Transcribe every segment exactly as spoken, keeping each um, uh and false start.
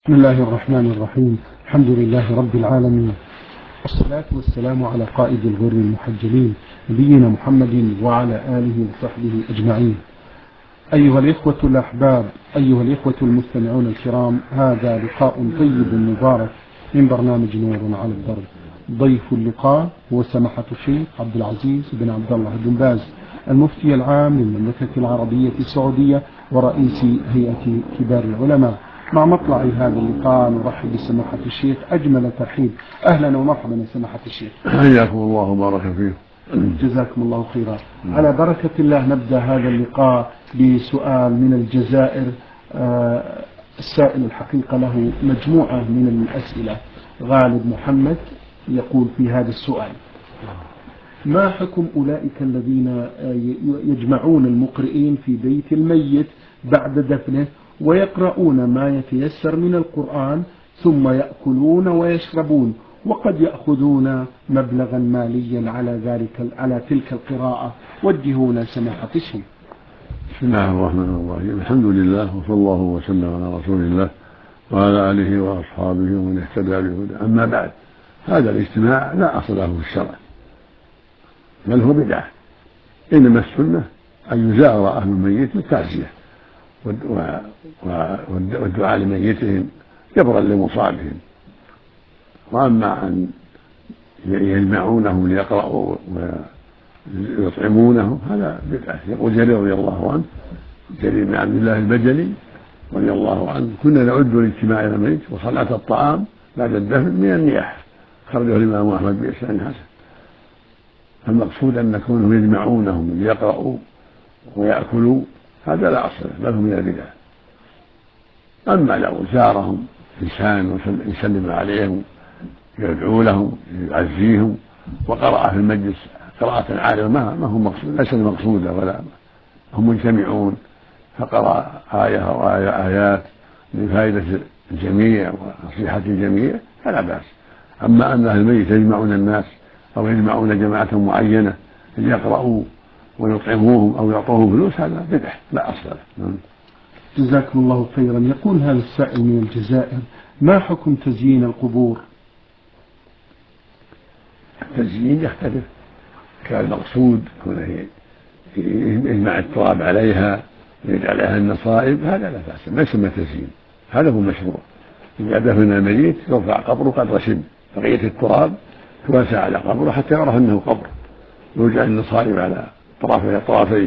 بسم الله الرحمن الرحيم. الحمد لله رب العالمين، والصلاة والسلام على قائد الغر المحجلين نبينا محمد وعلى آله وصحبه أجمعين. أيها الإخوة الأحباب، أيها الإخوة المستمعون الكرام، هذا لقاء طيب مبارك من برنامج نور على الدرب. ضيف اللقاء هو سماحة الشيخ عبد العزيز بن عبد الله بن باز، المفتي العام للمملكة العربية السعودية ورئيس هيئة كبار العلماء. مع مطلع هذا اللقاء نرحب بسماحة الشيخ أجمل ترحيب. أهلا ومرحبا يا سماحة الشيخ. حياكم الله وبارك فيكم. جزاكم الله خيرا. على بركة الله نبدأ هذا اللقاء بسؤال من الجزائر. آه السائل الحقيقة له مجموعة من الأسئلة. غالب محمد يقول في هذا السؤال: ما حكم أولئك الذين يجمعون المقرئين في بيت الميت بعد دفنه ويقرؤون ما يتيسر من القرآن ثم يأكلون ويشربون وقد يأخذون مبلغا ماليا على ذلك على تلك القراءة؟ وجهونا سماحة الشيخ. بسم الله الرحمن الرحيم. الحمد لله وصلى الله وسلم على رسول الله وعلى آله وأصحابه ومن اهتدى بهداه. أما بعد، هذا الاجتماع لا أصل له في الشرع، بل هو بدعة. إنما السنة أن يزار أهل الميت بالتعزية والدعاء لميتهم جبرا لمصابهم. وأما أن يجمعونهم ليقرأوا ويطعمونه هذا بدعة. يقول جرير رضي الله عنه، جرير بن عبد الله البجلي رضي الله عنه: كنا نعد الاجتماع إلى الميت وصنعة الطعام بعد الدفن من النياحة. خرجه الإمام أحمد بإسناد حسن. فالمقصود أن كونهم يجمعونهم ليقرأوا ويأكلوا هذا لا أصل له، بل هو من البدع. أما لو زارهم إنسان يسلم عليهم يدعو لهم يعزيهم وقرأ في المجلس قراءة عالية ما ما هو مقصود، ليس المقصود، ولا هم مجتمعون فقرأ آية أو آيات لفائدة الجميع ونصيحة الجميع فلا بأس. أما أن أهل الميت يجمعون الناس أو يجمعون جماعة معينة ليقرأوا ويطعموهم أو يعطوهم فلوس هذا بدعة لا أصل له. جزاكم الله خيرا. يقول هذا السائل من الجزائر: ما حكم تزيين القبور؟ التزيين يختلف. كان المقصود يجمع التراب عليها ويجعل عليها النصائب هذا لا بأس، ما يسمى تزيين، هذا هو مشروع. إذا دفن الميت يرفع قبره قدر شبر، بقية التراب توسع على قبره حتى يعرف أنه قبر، ويجعل النصائب على طرفي طرفيه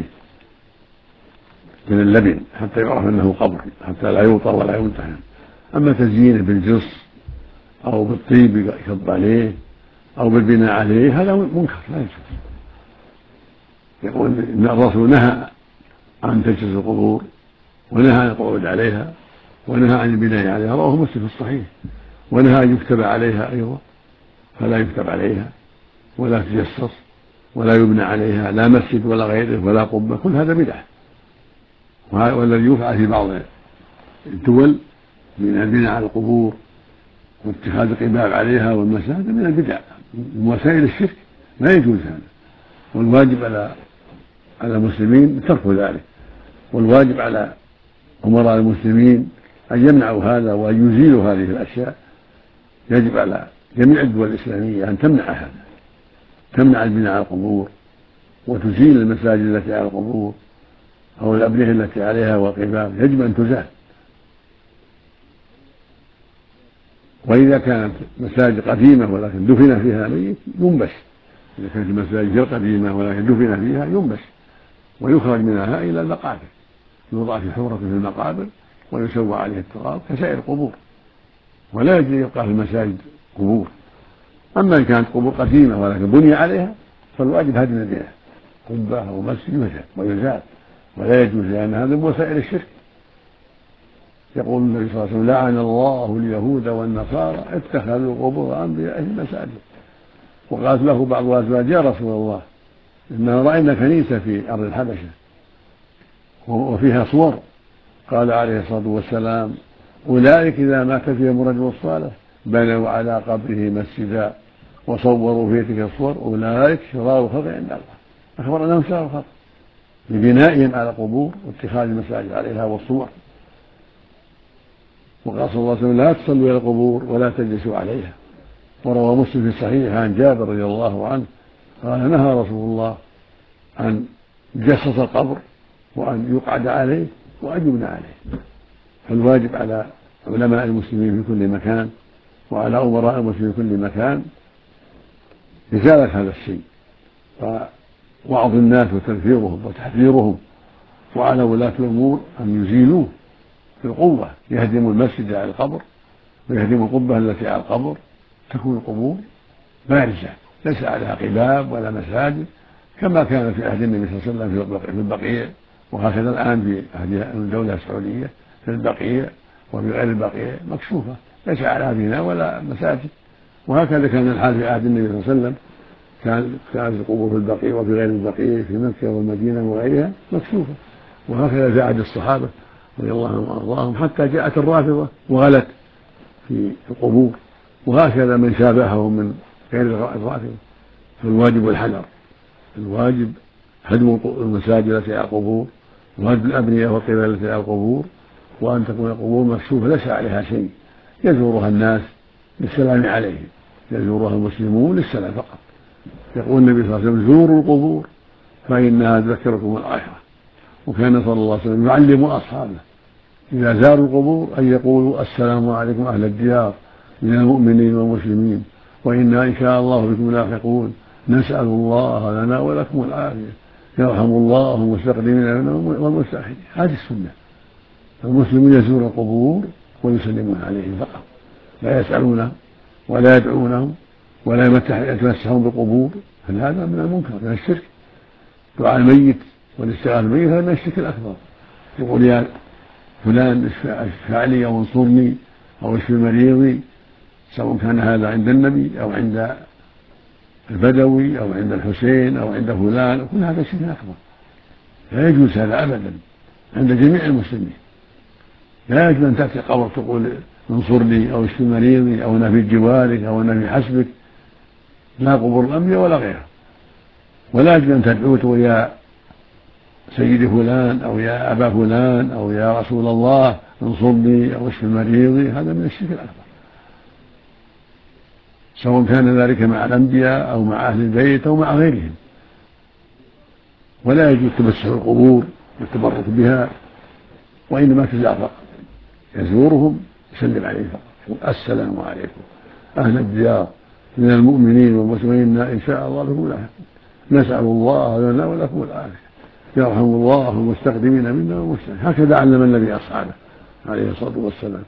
من اللبن حتى يعرف أنه قبر، حتى لا يوطر ولا يمتحن. أما تزيينه بالجص أو بالطيب يكب عليه أو بالبناء عليه هذا منكر لا يجوز. يقول إن الرسول نهى عن تجسس القبور ونهى عن القعود عليها ونهى عن البناء عليها، رواه مسلم في الصحيح. ونهى أن يكتب عليها أيضا، فلا يكتب عليها ولا تجسس ولا يبنى عليها لا مسجد ولا غيره ولا قبة، كل هذا بدعة. والذي يفعل في بعض الدول من البناء على القبور واتخاذ القباب عليها والمساجد من البدع من وسائل الشرك، لا يجوز هذا. والواجب على على المسلمين ترك ذلك، والواجب على أمراء المسلمين أن يمنعوا هذا وأن يزيلوا هذه الأشياء. يجب على جميع الدول الإسلامية أن تمنع هذا، تمنع البناء على القبور وتزيل المساجد التي على القبور أو الأبنية التي عليها والقباب، يجب أن تزال. وإذا كانت مساجد قديمة ولكن دفن فيها ميت ينبش، إذا كانت المساجد غير قديمة ولكن دفن فيها ينبش ويخرج منها إلى المقابر، يوضع في حفرة في المقابر ويسوى عليه التراب كسائر القبور، ولا يجري يبقى في المساجد قبور. أما إن كانت قبور قديمة ولكن بني عليها فالواجب هدم البناء، قبة أو مسجد ويزال، ولا يجوز، لأن هذا من وسائل الشرك. يقول النبي صلى الله عليه وسلم: لعن الله اليهود والنصارى اتخذوا قبور أنبيائهم مساجد. وقالت له بعض الأزواج: يا رسول الله إننا رأينا كنيسة في أرض الحبشة وفيها صور. قال عليه الصلاة والسلام: أولئك إذا مات فيهم الرجل الصالح بنوا على قبره مسجدا وصوروا في تلك الصور، أولئك شرار الخلق عند الله. أخبر أنهم شرار الخلق ببنائهم على القبور واتخاذ المساجد عليها والصور. وقال صلى الله عليه وسلم لا تصلوا إلى القبور ولا تجلسوا عليها. وروى مسلم في الصحيح عن جابر رضي الله عنه قال نهى رسول الله عن جسس القبر وأن يقعد عليه وأن يبنى عليه. فالواجب على علماء المسلمين في كل مكان وعلى أمراء المسلمين في كل مكان إزالة هذا الشيء ووعظ الناس وتذكيرهم وتحذيرهم، وعلى ولاة الأمور أن يزيلوه بالقوة، يهدموا المسجد على القبر ويهدموا القبة التي على القبر، تكون القبور بارزة ليس عليها قباب ولا مساجد كما كان في عهد النبي صلى الله عليه وسلم في البقيع، وهكذا الآن في عهد الدولة السعودية في البقيع وفي غير البقيع مكشوفة ليس عليها بناء ولا مساجد. وهكذا كان الحال في عهد النبي صلى الله عليه وسلم، كان كانت القبور في البقيع وفي غير البقيع في مكة والمدينة وغيرها مكشوفة. وهكذا في عهد الصحابة رضي الله عنهم وأرضاهم حتى جاءت الرافضة وغلت في القبور، وهكذا من شابههم من غير الرافضة. فالواجب الحذر، الواجب هدم المساجد التي على القبور وهدم الأبنية والقباب التي على القبور، وأن تكون القبور مكشوفة ليس عليها شيء يزورها الناس للسلام عليهم، يزورها المسلمون للسلام فقط. يقول النبي صلى الله عليه وسلم زوروا القبور فإنها تذكركم الآخرة. وكان صلى الله عليه وسلم يعلم أصحابه إذا زاروا القبور أن يقولوا السلام عليكم أهل الديار من المؤمنين والمسلمين وإنا إن شاء الله بكم لاحقون، نسأل الله لنا ولكم العافية، يرحم الله المستقدمين والمستأخرين. هذه السنة. المسلمون يزورون القبور ويسلمون عليهم فقط، لا يسألونهم ولا يدعونهم ولا يتمسحون بالقبور، هذا من المنكر من الشرك. دعاء الميت والاستغاثة بالميت هذا من الشرك الأكبر. يقول يا فلان اشفع لي أو انصرني أو اشفي مريضي، سواء كان هذا عند النبي أو عند البدوي أو عند الحسين أو عند فلان، كل هذا شرك أكبر. لا يجوز هذا أبدا عند جميع المسلمين. لا يجوز أن تأتي قبر تقول انصرني أو اشفي مريضي أو أنا في جوارك أو أنا في حسبك، لا قبور الأنبياء ولا غيره. ولا يجوز أن تدعو تقول يا سيدي فلان أو يا أبا فلان أو يا رسول الله انصرني أو اشفي مريضي، هذا من الشرك الأكبر، سواء كان ذلك مع الأنبياء أو مع أهل البيت أو مع غيرهم. ولا يجوز تمسح القبور والتبرك بها، وإنما تزار فقط، يزورهم يسلم عليهم فقط، السلام عليكم أهل الديار من المؤمنين والمسلمين إن شاء الله بكم لاحقون، نسأل الله لنا ولكم العافية، يرحم الله المستقدمين منا والمستأخرين. هكذا علم النبي أصحابه عليه الصلاة والسلام،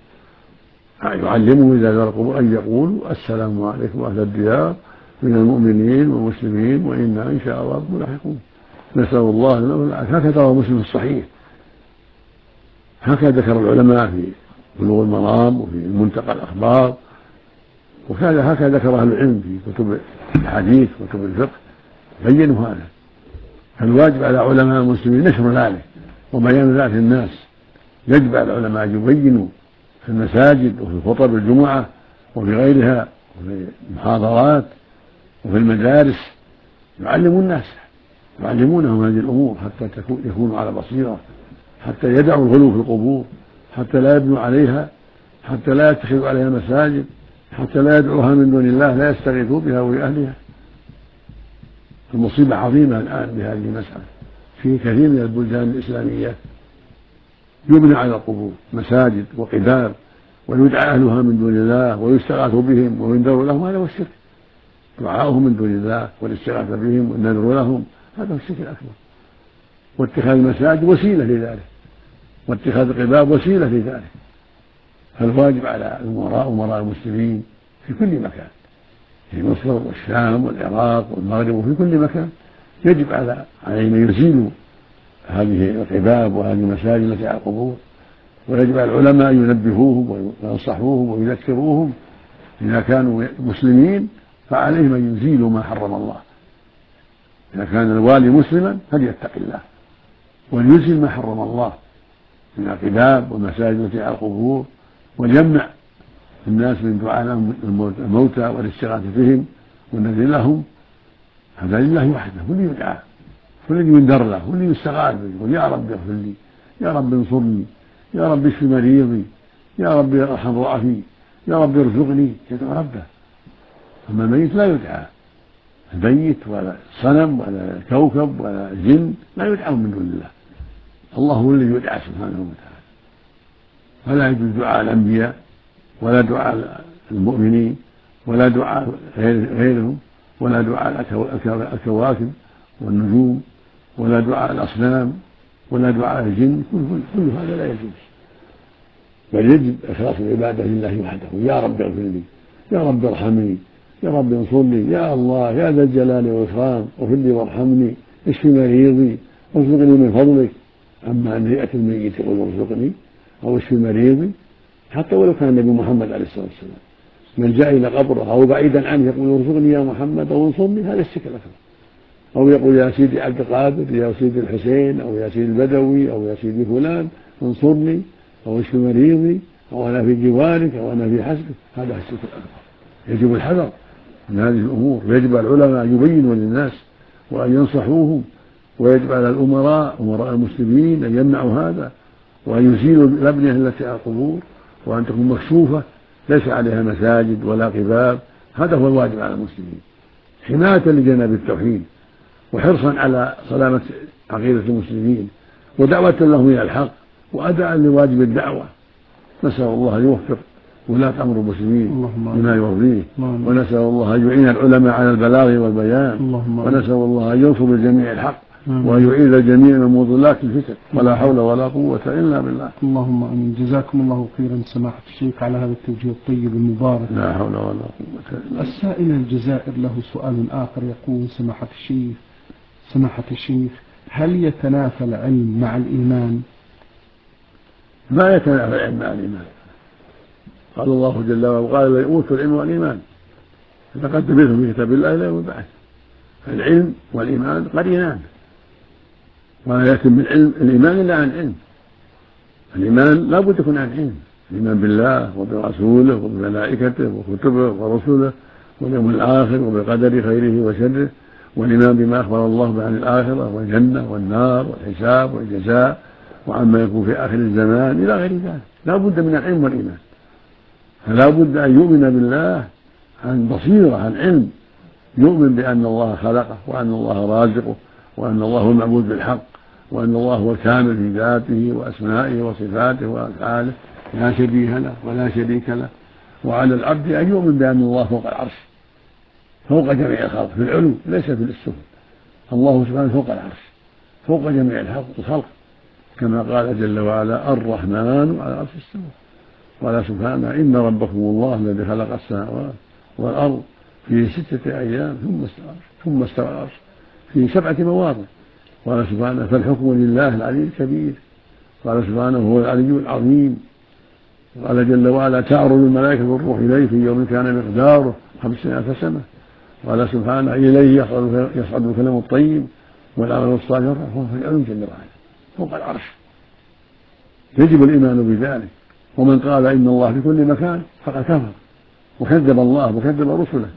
يعلمهم إذا زار القبور أن يقولوا السلام عليكم أهل الديار من المؤمنين والمسلمين وإنا إن شاء الله بكم لاحقون، نسأل الله لنا والعافية. هكذا رواه مسلم في الصحيح، هكذا ذكر العلماء في بلوغ المرام وفي منتقى الأخبار، وكذا هكذا ذكر أهل العلم في كتب الحديث وكتب الفقه بينوا هذا. فالواجب على علماء المسلمين نشر ذلك وبيان ذلك للناس. يجب على العلماء أن يبينوا في المساجد وفي خطب الجمعة وفي غيرها وفي المحاضرات وفي المدارس، يعلموا الناس يعلمونهم هذه الأمور حتى يكونوا على بصيرة، حتى يدعوا الغلو في القبور، حتى لا يبنوا عليها، حتى لا يتخذوا عليها مساجد، حتى لا يدعوها من دون الله، لا يستغيثوا بها وبأهلها. المصيبة عظيمة الآن بهذه المسألة في كثير من البلدان الإسلامية، يبنى على القبور مساجد وقباب ويدعى أهلها من دون الله ويستغاث بهم وينذر لهم، هذا هو الشرك. دعاؤهم من دون الله والاستغاثة بهم والنذر لهم هذا هو الشرك الأكبر. واتخاذ المساجد وسيلة لذلك، واتخاذ القباب وسيلة لذلك. فالواجب على الأمراء أمراء المسلمين في كل مكان، في مصر والشام والعراق والمغرب وفي كل مكان، يجب على عليهم أن يزيلوا هذه القباب وهذه المساجد التي على القبور، ويجب على العلماء أن ينبهوهم وينصحوهم ويذكروهم. إذا كانوا مسلمين فعليهم أن يزيلوا ما حرم الله. إذا كان الوالي مسلما فليتق الله وليزيل ما حرم الله من القباب والمساجد التي على القبور، وليمنع الناس من دعاء الموتى والاستغاثة بهم والنذر لهم. هذا لله وحده، هو اللي يدعى، هو اللي ينذر له، هو اللي يستغاث به، يقول يا رب اغفر لي، يا رب انصرني، يا رب اشف مريضي، يا رب ارحم ضعفي، يا رب ارزقني، يدعو ربه. أما الميت لا يدعى، الميت ولا صنم ولا كوكب ولا جن لا يدعون من دون الله، الله هو الذي يدعى سبحانه وتعالى. فلا يجوز دعاء الأنبياء ولا دعاء المؤمنين ولا دعاء غيرهم ولا دعاء الكواكب والنجوم ولا دعاء الأصنام ولا دعاء الجن، كل هذا لا يجوز. بل يجب إخلاص العبادة لله وحده. يا رب اغفر لي، يا رب ارحمني، يا رب انصرني، يا الله يا ذا الجلال والإكرام اغفر لي وارحمني، اشف مريضي، ارزقني من فضلك. أما أن يأتي الميت يقول ارزقني أو اشف مريضي، حتى ولو كان النبي محمد عليه الصلاة والسلام من جاء إلى قبره أو بعيدا عنه يقول ارزقني يا محمد أو انصرني، هذا الشرك الأكبر. أو يقول يا سيدي عبد القادر، يا سيدي الحسين، أو يا سيدي البدوي، أو يا سيدي فلان انصرني أو اشف مريضي، أو أنا في جوارك، أو أنا في حسبك، هذا الشرك الأكبر. يجب الحذر من هذه الأمور، ويجب على العلماء أن يبينوا للناس وأن ينصحوهم، ويجب على الأمراء أمراء المسلمين أن يمنعوا هذا، وأن يزيلوا الأبنية التي على القبور، وأن تكون مكشوفة ليس عليها مساجد ولا قباب. هذا هو الواجب على المسلمين، حماية لجناب التوحيد وحرصا على سلامة عقيدة المسلمين ودعوة لهم إلى الحق وأداء لواجب الدعوة. نسأل الله أن يوفق ولاة أمر المسلمين بما يرضيه، ونسأل الله أن يعين العلماء على البلاغ والبيان، ونسأل الله أن ينصر الجميع الحق وأن يعيذ الجميع من مضلات الفتن، ولا حول ولا قوة إلا بالله. اللهم آمين. جزاكم الله خيرا سماحة الشيخ على هذا التوجيه الطيب المبارك. لا حول ولا قوة إلا بالله. السائل الجزائر له سؤال آخر يقول: سماحة الشيخ سماحة الشيخ هل يتنافى العلم مع الإيمان؟ ما يتنافى العلم مع الإيمان. قال الله جل وعلا: وقال أوتوا العلم والإيمان لقد تبثوا في كتاب الله إلى يوم البعث. فالعلم والإيمان قرينان، ولا يتم العلم الإيمان إلا عن علم. الإيمان لا بد يكون عن علم، الإيمان بالله وبرسوله وبملائكته وكتبه ورسله واليوم الآخر وبقدر خيره وشره، والإيمان بما أخبر الله عن الآخرة والجنة والنار والحساب والجزاء وعما يكون في آخر الزمان إلى غير ذلك. لا بد من العلم والإيمان. فلا بد أن يؤمن بالله عن بصيرة، عن علم، يؤمن بأن الله خلقه وأن الله رازقه وأن الله هو المعبود بالحق وأن الله هو الكامل في ذاته وأسمائه وصفاته وأفعاله لا شبيه له ولا شريك له. وعلى العبد أن يؤمن بأن الله فوق العرش، فوق جميع الخلق في العلو ليس في السفل. الله سبحانه فوق العرش، فوق جميع الخلق، كما قال جل وعلا: الرحمن على العرش استوى. قال سبحانه: إن ربكم الله الذي خلق السماوات والأرض في ستة أيام ثم استوى ثم استوى العرش في سبعة مواضع. قال سبحانه: فالحكم لله العلي الكبير. قال سبحانه: هو العلي العظيم. قال جل وعلا: تعرض الملائكة والروح إليه في يوم كان مقداره خمسين ألف سنة. قال سبحانه: إليه يصعد الكلام الطيب والعمل الصالح يرفعه في العلو جل وعلا فوق العرش. يجب الإيمان بذلك. ومن قال إن الله في كل مكان فقد كفر وكذب الله وكذب رسله.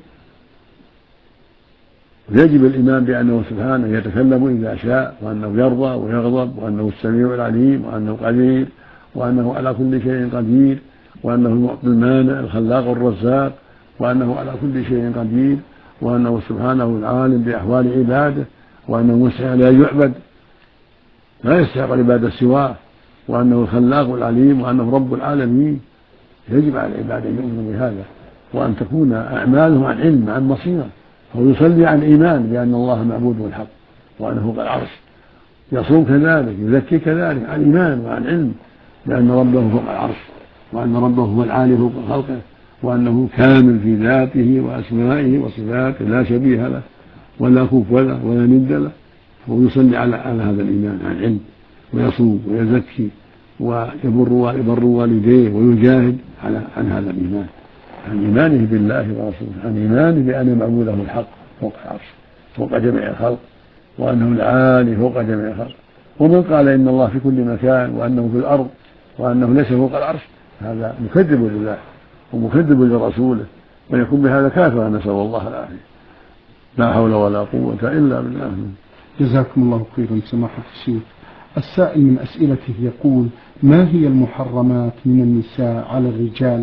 يجب الإيمان بأنه سبحانه يتكلم إذا شاء، وأنه يرضى ويغضب، وأنه السميع العليم، وأنه قدير، وأنه على كل شيء قدير، وأنه المعطي المانع الخلاق الرزاق، وأنه على كل شيء قدير، وأنه سبحانه العالم بأحوال عباده، وأنه مستحق لا يعبد لا يستحق العبادة سواه، وأنه الخلاق العليم، وأنه رب العالمين. يجب على العباد أن يؤمنوا بهذا، وأن تكون أعمالهم عن علم عن بصيرة. هو يصلي عن إيمان بأن الله معبود بالحق وأنه فوق العرش، يصوم كذلك، يزكي كذلك عن إيمان وعن علم بأن ربه فوق العرش، وأن ربه هو العالي فوق خلقه، وأنه كامل في ذاته وأسمائه وصفاته لا شبيه له ولا كفو له ولا ند له. هو يصلي على هذا الإيمان عن علم، ويصوم ويزكي ويبر يبر والديه ويجاهد على عن هذا الإيمان، عن إيمانه بالله ورسوله، عن إيمانه بأن معبوده الحق فوق العرش فوق جميع الخلق، وأنه العالي فوق جميع الخلق. ومن قال إن الله في كل مكان وأنه في الأرض وأنه ليس فوق العرش هذا مكذب لله ومكذب لرسوله، ويكون بهذا كافرا، نسأل الله العافية. لا حول ولا قوة إلا بالله. جزاكم الله خيرا سماحة الشيخ. السائل من أسئلته يقول: ما هي المحرمات من النساء على الرجال؟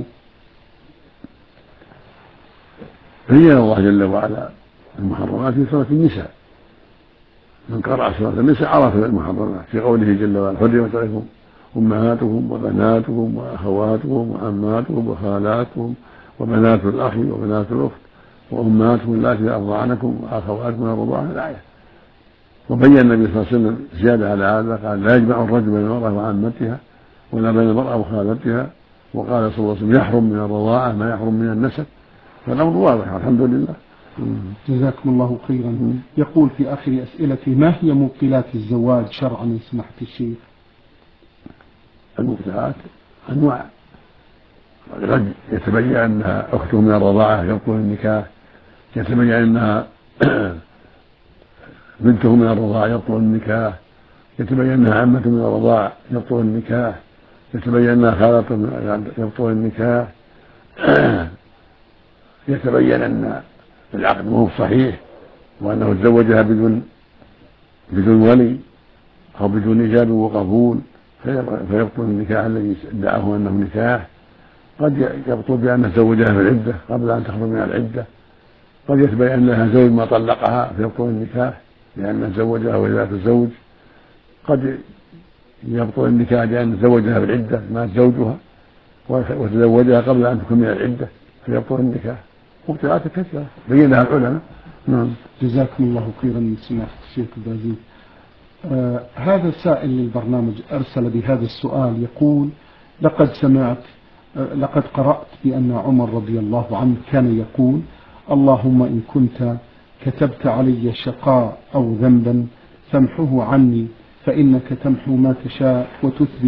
بين الله جل وعلا المحرمات في سورة النساء، من قرأ سورة النساء عرف المحرمات في قوله جل وعلا: حرمت عليكم أمهاتكم وبناتكم وأخواتكم وعماتكم وخالاتكم وبنات الأخ وبنات الأخت وأمهاتكم اللاتي أرضعنكم وأخواتكم من الرضاعة. الآية. وبين النبي صلى الله عليه وسلم زيادة على هذا، قال: لا يجمع الرجل بين المرأة وعمتها ولا بين المرأة وخالتها. وقال صلى الله عليه وسلم: يحرم من الرضاعة ما يحرم من النسب. فالأمر واضح الحمد لله. جزاكم الله خيرا. يقول في آخر أسئلتي: ما هي مبطلات الزواج شرعا إن سمحت الشيخ؟ المبطلات أنواع، قد يتبين أنها أخته من الرضاعة يبطل النكاح، يتبين أنها بنته من الرضاعة يبطل النكاح، يتبين أنها عمة من الرضاعة يبطل النكاح، يتبين أنها خالة يبطل النكاح، يتبين أن العقد مو صحيح وأنه تزوجها بدون بدون ولي أو بدون إجابة وقبول فيبطل النكاح الذي ادعاه أنه نكاح. قد يبطل بأنه تزوجها في العدة قبل أن تخرج من العدة. قد يتبين لها زوج ما طلقها فيبطل النكاح لأنه تزوجها وهي لا تتزوج. قد يبطل النكاح لأن تزوجها في العدة مات زوجها وتزوجها قبل أن تكمل العدة فيبطل النكاح. مبطلات كثيرة بينها العلماء. نعم. جزاكم الله خيرا سماحة الشيخ البازي. آه هذا سائل للبرنامج أرسل بهذا السؤال يقول: لقد سمعت آه لقد قرأت بأن عمر رضي الله عنه كان يقول: اللهم إن كنت كتبت علي شقاء أو ذنبا فامحه عني فإنك تمحو ما تشاء وتثبت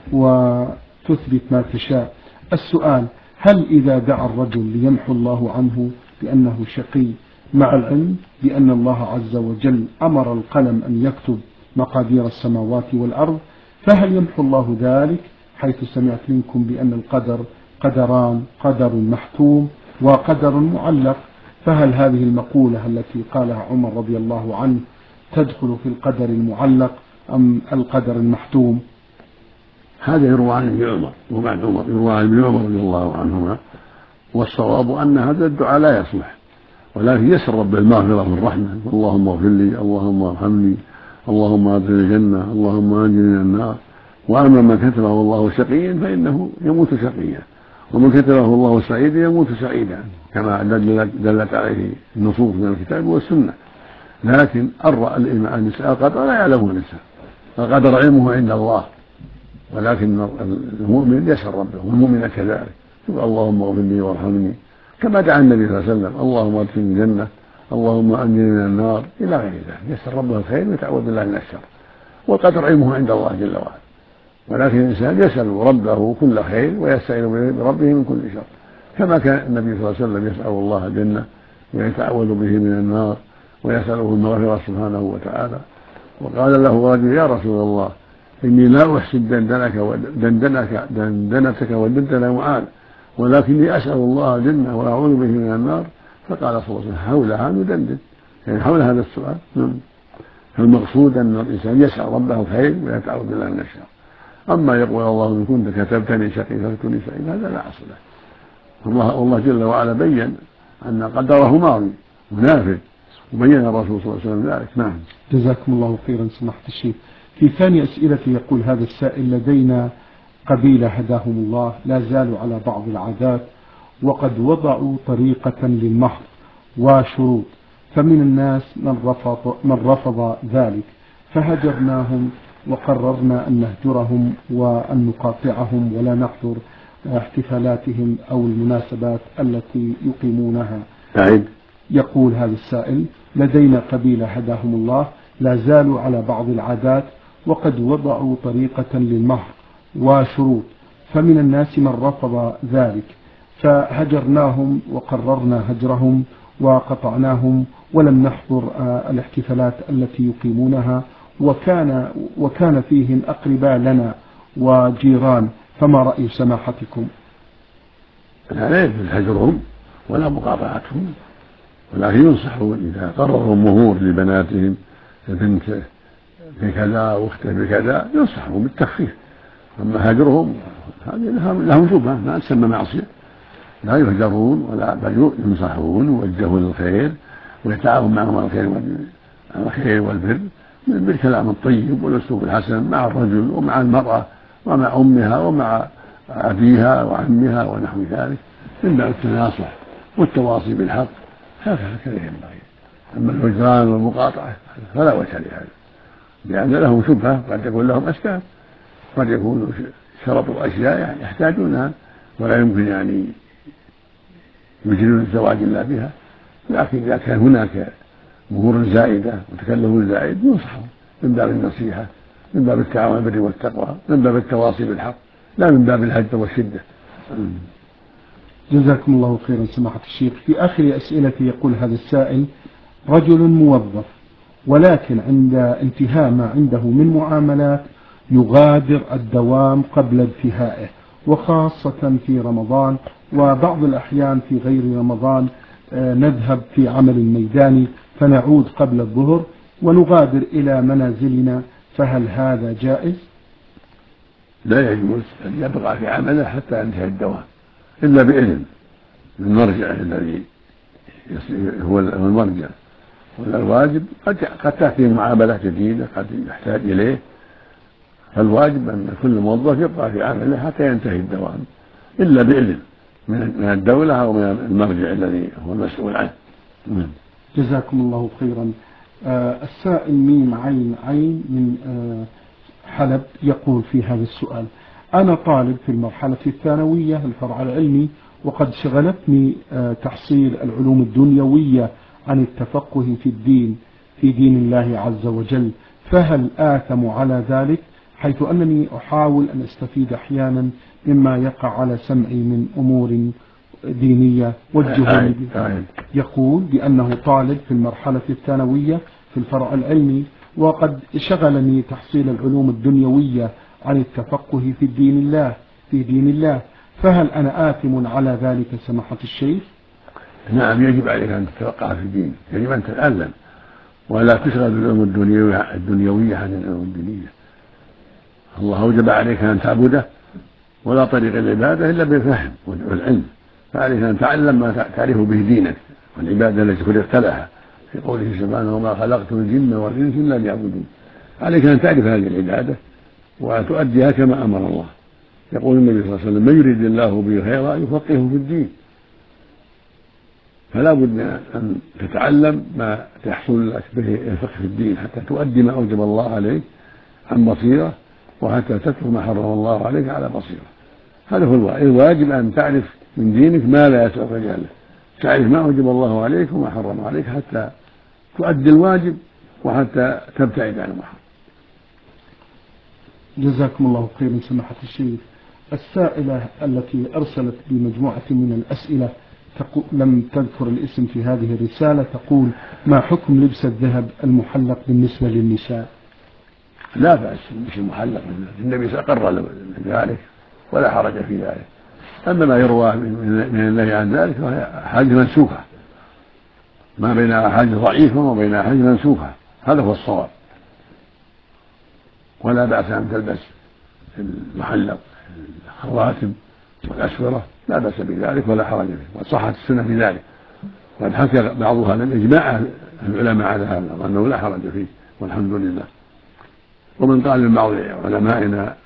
وتثبت ما تشاء. السؤال: هل إذا دعا الرجل ليمحو الله عنه بأنه شقي مع العلم بأن الله عز وجل أمر القلم أن يكتب مقادير السماوات والأرض، فهل يمحو الله ذلك؟ حيث سمعت منكم بأن القدر قدران: قدر محتوم وقدر معلق، فهل هذه المقولة التي قالها عمر رضي الله عنه تدخل في القدر المعلق أم القدر المحتوم؟ هذا يروى عن ابن عمر وبعد عمر يروى عن ابن عمر رضي الله عنهما، والصواب أن هذا الدعاء لا يصلح، ولكن يسأل رب المغفرة والرحمة: اللهم اغفر لي، اللهم ارحمني، اللهم ادخلني الجنة، اللهم انجني من النار. وأما من كتبه الله شقيا فإنه يموت شقيا، ومن كتبه الله سعيدا يموت سعيدا، كما دلت عليه النصوص من الكتاب والسنة. لكن النساء القدر لا يعلمه النساء، القدر علمه عند الله، ولكن المؤمن يسأل ربه والمؤمن كذلك، يقول: اللهم اغفر لي وارحمني، كما دعا النبي صلى الله عليه وسلم: اللهم ادخلني الجنة، اللهم انجني من النار، إلى غير ذلك. يسأل ربه الخير ويتعوذ بالله من الشر، والقدر علمه عند الله جل وعلا، ولكن الإنسان يسأل ربه كل خير ويستعين بربه من كل شر، كما كان النبي صلى الله عليه وسلم يسأل الله الجنة ويتعوذ به من النار ويسأله المغفرة سبحانه وتعالى. وقال له رجل: يا رسول الله، إني لا أحسن دندنك ودندنك دندنتك ودندن معاذ، ولكني أسأل الله الجنة وأعوذ به من النار. فقال صلى الله عليه وسلم: حولها ندندن، يعني حول هذا السؤال. فالمقصود أن الإنسان يسأل ربه الخير ويتعوذ بالله من الشر. أما يقول: اللهم إن كنت كتبتني شقي فاكتبني سعيدا، هذا لا أصل له. والله جل وعلا بين أن قدره ماضي ونافذ، وبين الرسول صلى الله عليه وسلم ذلك. نعم. جزاكم الله خيرا سماحة الشيخ. في ثاني أسئلتي يقول هذا السائل: لدينا قبيلة هداهم الله لا زالوا على بعض العادات، وقد وضعوا طريقة للمهر وشروط، فمن الناس من رفض, من رفض ذلك، فهجرناهم وقررنا أن نهجرهم وأن نقاطعهم ولا نحضر احتفالاتهم أو المناسبات التي يقيمونها. سعيد. يقول هذا السائل: لدينا قبيلة هداهم الله لا زالوا على بعض العادات، وقد وضعوا طريقة للمهر وشروط، فمن الناس من رفض ذلك، فهجرناهم وقررنا هجرهم وقطعناهم ولم نحضر الاحتفالات التي يقيمونها، وكان وكان فيهم أقرباء لنا وجيران، فما رأي سماحتكم؟ لا يجوز هجرهم ولا مقاطعتهم، ولكن ينصحون إذا قرروا مهور لبناتهم بنت بكذا واخته بكذا ينصحهم بالتخفيف، أما هجرهم هذه لهم شبهة ما تسمى معصية، لا يهجرون ولا بل ينصحون ويوجهون للخير ويتعاون معهم على الخير الخير والبر بالكلام الطيب والأسلوب الحسن مع الرجل ومع المرأة ومع أمها ومع أبيها وعمها ونحو ذلك من باب التناصح والتواصي بالحق، هكذا ينبغي. أما الهجران والمقاطعة فلا وجه لهذا، لأن لهم شبهة قد يكون لهم أسباب، قد يكونوا شرطوا أشياء يحتاجونها ولا يمكن يعني يجرون الزواج إلا بها، لكن إذا كان هناك مهور زائدة وتكلف زائد ينصحون من باب النصيحة، من باب التعاون بالبر والتقوى، من باب التواصي بالحق، لا من باب الهجر والشدة. جزاكم الله خيرا سماحة الشيخ. في آخر أسئلتي يقول هذا السائل: رجل موظف ولكن عند انتهاء ما عنده من معاملات يغادر الدوام قبل انتهائه، وخاصة في رمضان وبعض الأحيان في غير رمضان نذهب في عمل ميداني فنعود قبل الظهر ونغادر إلى منازلنا، فهل هذا جائز؟ لا يجوز أن يبقى في عمله حتى ينتهي الدوام إلا بإذن المرجع الذي هو المرجع، ولا الواجب قد قد تأتي معاملة جديدة قد يحتاج إليه، فالواجب أن كل موظف يبقى في عمله حتى ينتهي الدوام إلا بإذن من الدولة أو من المرجع الذي هو المسؤول عنه. جزاكم الله خيرا. آه السائل ميم عين عين من آه حلب يقول في هذا السؤال: أنا طالب في المرحلة الثانوية الفرع العلمي، وقد شغلتني آه تحصيل العلوم الدنيوية عن التفقه في الدين في دين الله عز وجل، فهل آثم على ذلك، حيث أنني أحاول أن أستفيد أحيانا مما يقع على سمعي من أمور دينية وجهوني؟ يقول بأنه طالب في المرحلة الثانوية في الفرع العلمي، وقد شغلني تحصيل العلوم الدنيوية عن التفقه في دين الله في دين الله فهل أنا آثم على ذلك سماحة الشيخ؟ نعم، يجب عليك أن تتفقه في الدين، يجب أن تتعلم ولا تشغل بالعلوم الدنيوية عن العلوم الدينية. الله أوجب عليك أن تعبده، ولا طريق العبادة إلا بالفهم والعلم، فعليك أن تعلم ما تعرف به دينك والعبادة التي خلقت لها، في قوله سبحانه: وما خلقت الجن والإنس إلا ليعبدون. عليك أن تعرف هذه العبادة وتؤديها كما أمر الله. يقول النبي صلى الله عليه وسلم: من يريد الله به خيرا يفقهه في الدين. فلا بد أن تتعلم ما تحصل لك به الفقه في الدين حتى تؤدي ما أوجب الله عليك عن بصيرة، وحتى تترك ما حرم الله عليك على بصيرة. هذا هو الواجب، أن تعرف من دينك ما لا يسعك جهله، تعرف ما أوجب الله عليك وما حرم عليك حتى تؤدي الواجب وحتى تبتعد عن المحرم. جزاكم الله خيرا سماحة الشيخ. السائلة التي أرسلت بمجموعة من الأسئلة لم تذكر الاسم في هذه الرسالة، تقول: ما حكم لبس الذهب المحلق بالنسبة للنساء؟ لا بأس مش المحلق، النبي أقر ذلك ولا حرج في ذلك. أما ما يروى من النهي عن ذلك فهي حاجة منسوخة، ما بين حاجة ضعيفة وبين حاجة منسوخة، هذا هو الصواب. ولا بأس أن تلبس المحلق الخواتم والأسورة، لا بأس بذلك ولا حرج فيه، وصحت السنة في ذلك، وقد حكى بعضها من إجماع العلماء على هذا وأنه لا حرج فيه والحمد لله. ومن قال من بعض علمائنا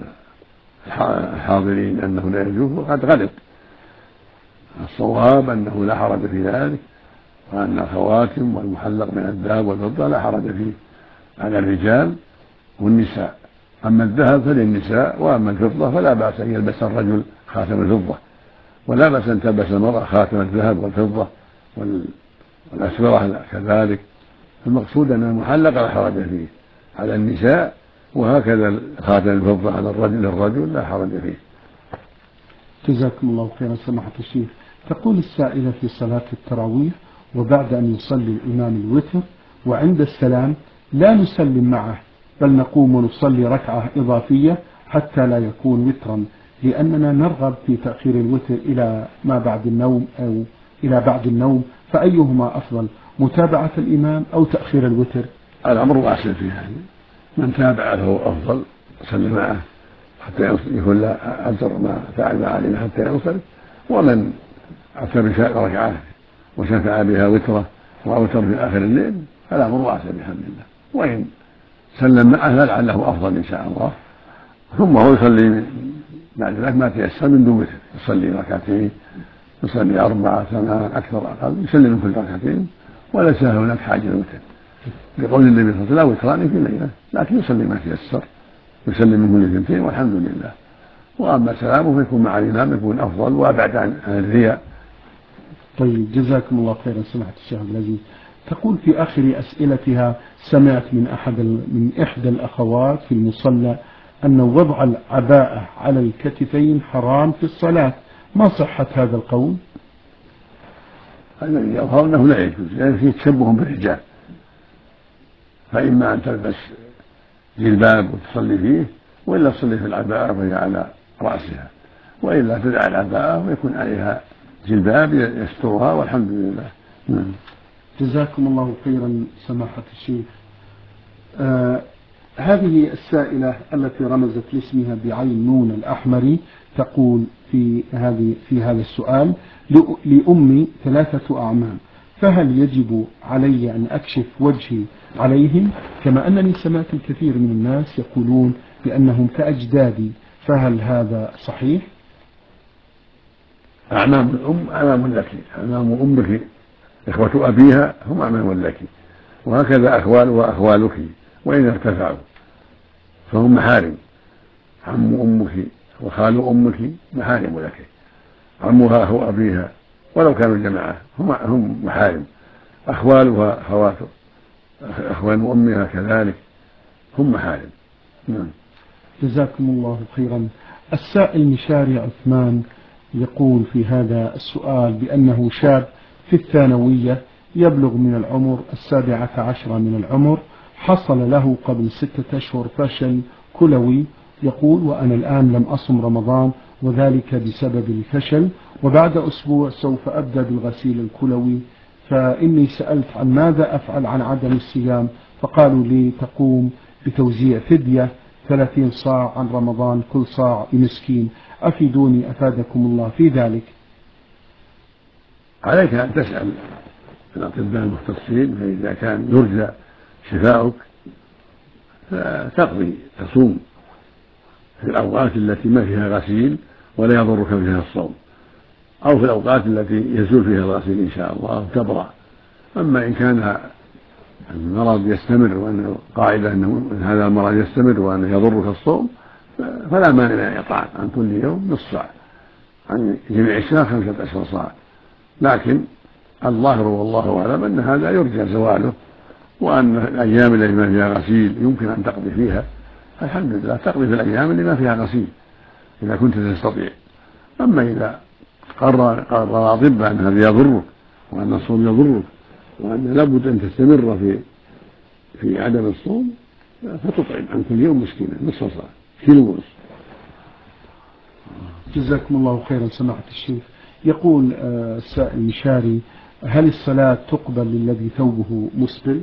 الحاضرين أنه لا يجوز وقد غلط. الصواب أنه لا حرج في ذلك، وأن الخواتم والمحلق من الذهب والفضة لا حرج فيه على الرجال والنساء. أما الذهب فللنساء، وأما الفضة فلا بأس أن يلبس الرجل خاتم الفضة، ولا بأس أن تلبس المرأة خاتم الذهب والفضة والأسورة كذلك. المقصود أن المحلق لا حرج فيه على النساء، وهكذا خاتم الفضة على الرجل للرجل لا حرج فيه. جزاكم الله خيرا سماحة الشيخ. تقول السائلة: في صلاة التراويح وبعد أن يصلي الإمام الوتر وعند السلام لا نسلم معه، بل نقوم ونصلي ركعة إضافية حتى لا يكون وترا، لأننا نرغب في تأخير الوتر إلى ما بعد النوم أو إلى بعد النوم، فأيهما أفضل، متابعة الإمام أو تأخير الوتر؟ الأمر واسع في هذا، من تابعه فهو أفضل صلى معه حتى يكون لا أجر ما فعل علينا حتى ينصرف، ومن أتى بسائر ركعات وشفع بها وتره وأوتر في آخر الليل فلا مروعة بحمد الله، وإن سلم معه لعله أفضل إن شاء الله. ثم هو يصلي بعد ذلك ما تيسر من دون وتر، يصلي ركعتين، يصلي أربعة ثمان أكثر أقل، يسلم من كل ركعتين وليس هناك حاجة للوتر، بقول النبي صلى الله عليه وسلم: لا وتران في الليلة، لكن يصلي ما تيسر، يسلم من كل اثنتين والحمد لله. وأما سلامه فيكون مع الإمام يكون أفضل وأبعد عن الرياء. طيب، جزاكم الله خيرا سماحة الشيخ عبد العزيز. تقول في آخر أسئلتها: سمعت من أحد من إحدى الأخوات في المصلى أن وضع العباءة على الكتفين حرام في الصلاة، ما صحة هذا القول؟ الذي يظهر أنه لا يجوز، لأن فيه تشبه بالرجال، فإما أن تلبس جلباب وتصلي فيه، وإلا تصلي في العباءة وهي على رأسها، وإلا تدع العباءة ويكون عليها جلباب يسترها والحمد لله. نعم. جزاكم الله خيرا سماحة الشيخ. آه هذه السائلة التي رمزت لاسمها بعين نون الأحمري تقول في هذه في هذا السؤال: لأمي ثلاثة أعمام، فهل يجب علي أن أكشف وجهي عليهم؟ كما أنني سمعت الكثير من الناس يقولون بأنهم كأجدادي، فهل هذا صحيح؟ أعمام الأم أعمام لك، أعمام أمك إخوة أبيها هم أعمام لك، وهكذا أخوال وأخوالك وإن ارتفعوا فهم محارم. عم أمك وخال أمك محارم لك، عمها أخو أبيها ولو كانوا جماعة هم هم محارم، أخوالها أخوات أخوان أمها كذلك هم محارم. نعم. جزاكم الله خيرا. السائل مشاري عثمان يقول في هذا السؤال بأنه شاب في الثانوية يبلغ من العمر السابعة عشرة من العمر، حصل له قبل ستة أشهر فشل كلوي، يقول: وأنا الآن لم أصم رمضان وذلك بسبب الفشل، وبعد أسبوع سوف أبدأ بالغسيل الكلوي، فإني سألت عن ماذا أفعل عن عدم الصيام، فقالوا لي تقوم بتوزيع فدية ثلاثين صاع عن رمضان، كل صاع بمسكين، أفيدوني أفادكم الله في ذلك. عليك أن تسأل الأطباء المختصين، فإذا كان يرجى شفاؤك فتقضي تصوم في الأوقات التي ما فيها غسيل ولا يضرك فيها الصوم، أو في الأوقات التي يزول فيها الغسيل إن شاء الله تبرأ. أما إن كان المرض يستمر وأن قاعدة أن هذا المرض يستمر وأنه يضرك الصوم فلا مانع أن يطعم عن كل يوم نصف صاع، عن جميع الشهر خمسة عشر صاع، لكن الظاهر والله أعلم أن هذا يرجى زواله، وأن الأيام التي ما فيها غسيل يمكن أن تقضي فيها، الحمد لله تقضي في الأيام اللي ما فيها غسيل إذا كنت تستطيع. أما إذا قرر قرر أطباء أن هذا يضرك وأن الصوم يضرك وأن لابد أن تستمر في في عدم الصوم فتطعم عن كل يوم مسكينا نصف صاع، كيلو ونصف. جزاكم الله خيرا سماحة الشيخ. يقول السائل مشاري: هل الصلاة تقبل للذي ثوبه مسبل؟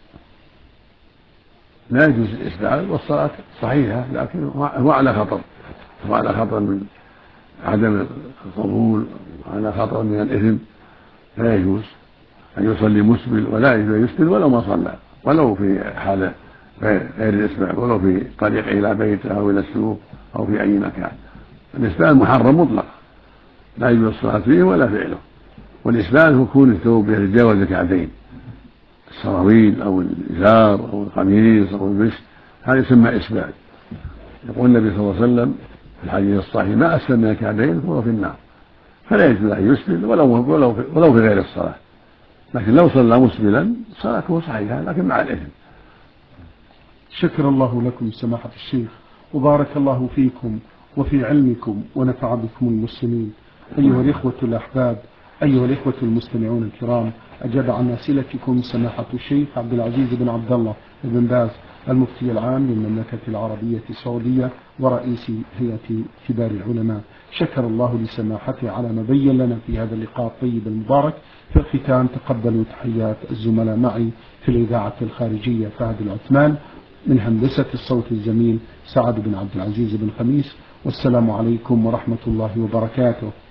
لا يجوز الإسبال، والصلاة صحيحة، لكن هو على خطر، هو على خطر من عدم القبول وعلى خطر من الإثم، لا يجوز أن يصلي مسبل ولا يجوز أن يسبل ولو ما صلى، ولو في حال غير الإسبال، ولو في طريق إلى بيته أو إلى السوق أو في أي مكان. الإسبال محرم مطلق لا يجوز الصلاة فيه ولا فعله. والإسبال هو كون الثوب يتجاوز الكعبين، السراويل أو الإزار أو القميص أو البش، هذا يسمى إسبال. يقول النبي صلى الله عليه وسلم في الحديث الصحيح: ما أسفل من الكعبين فهو في النار. فلا يجوز أن يسبل ولو ولو ولو في غير الصلاة، لكن لو صلى مسبلا صلاته صحيحة لكن مع الإثم. شكر الله لكم سماحة الشيخ، وبارك الله فيكم وفي علمكم ونفع بكم المسلمين. أيها الإخوة الأحباب، أيها الإخوة المستمعون الكرام، أجاب عن أسئلتكم سماحة الشيخ عبد العزيز بن عبد الله بن باز المفتي العام للمملكة العربية السعودية ورئيس هيئة كبار العلماء. شكر الله لسماحته على ما بين لنا في هذا اللقاء الطيب المبارك. في الختام تقبلوا تحيات الزملاء معي في الإذاعة الخارجية فهد العثمان من هندسة الصوت الجميل سعد بن عبد العزيز بن خميس، والسلام عليكم ورحمة الله وبركاته.